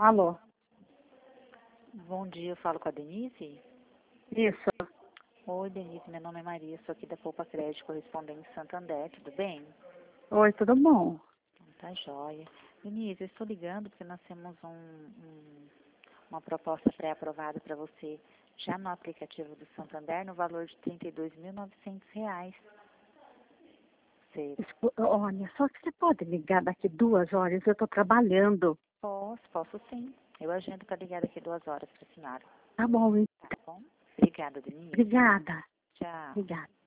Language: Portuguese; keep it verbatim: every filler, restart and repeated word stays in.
Alô? Bom dia, eu falo com a Denise? Isso. Oi, Denise, meu nome é Maria, sou aqui da Poupa Crédito, correspondente Santander, tudo bem? Oi, tudo bom? Tá joia. Denise, eu estou ligando porque nós temos um, um- uma proposta pré-aprovada para você já no aplicativo do Santander no valor de trinta e dois mil e novecentos reais. Você Escu- Olha, só que você pode ligar daqui duas horas, eu estou trabalhando. posso, posso sim. Eu agendo para ligar daqui duas horas para a senhora. Tá bom, então. Tá bom? Obrigada, Denise. Obrigada. Tchau. Obrigada.